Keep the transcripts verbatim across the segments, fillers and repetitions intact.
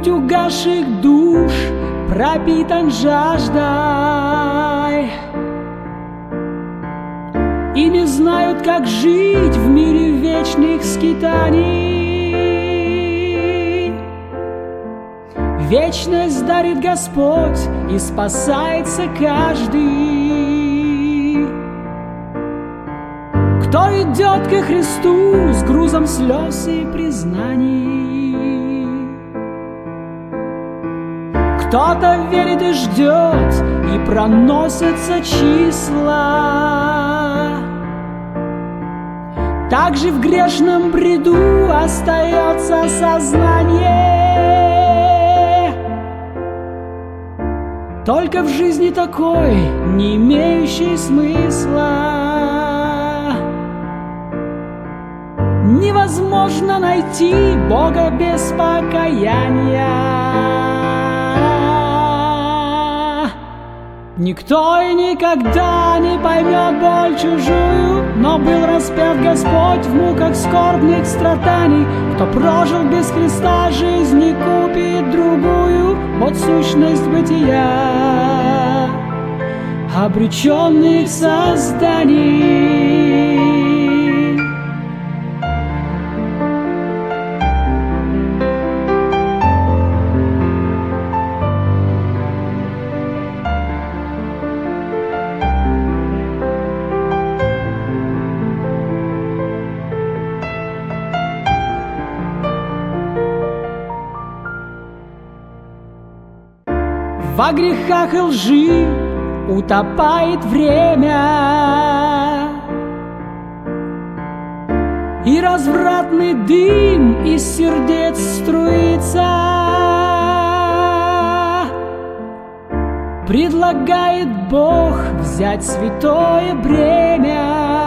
Путь угасших душ пропитан жаждой, и не знают, как жить в мире вечных скитаний. Вечность дарит Господь, и спасается каждый, кто идет ко Христу с грузом слез и признаний. Кто-то верит и ждет, и проносятся числа. Также в грешном бреду остается сознание. Только в жизни такой, не имеющей смысла, невозможно найти Бога без покаяния. Никто и никогда не поймет боль чужую, но был распят Господь в муках скорбных страданий. Кто прожил без Христа жизнь, не купит другую. Вот сущность бытия обреченных созданий. Во грехах и лжи утопает время, и развратный дым из сердец струится. Предлагает Бог взять святое бремя.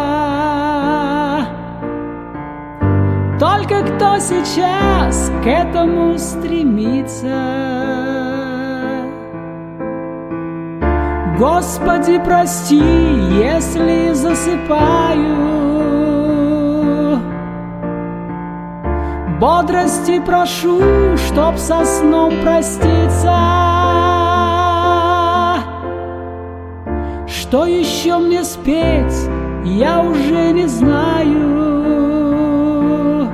Только кто сейчас к этому стремится? Господи, прости, если засыпаю. Бодрости прошу, чтоб со сном проститься. Что еще мне спеть, я уже не знаю.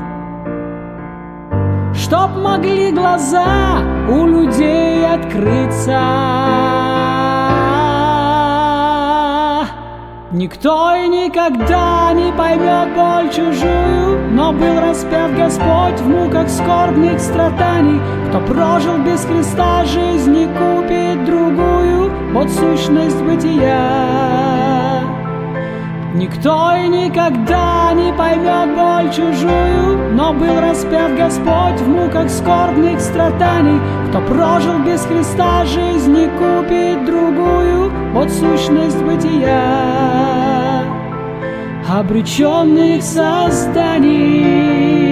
Чтоб могли глаза у людей открыться. Никто и никогда не поймет боль чужую, но был распят Господь в муках скорбных страданий. Кто прожил без Христа жизнь, не купит другую. Вот сущность бытия. Никто и никогда не поймет боль чужую, но был распят Господь в муках скорбных страданий. Кто прожил без Христа жизнь, не купит другую. Вот сущность бытия обреченных созданий.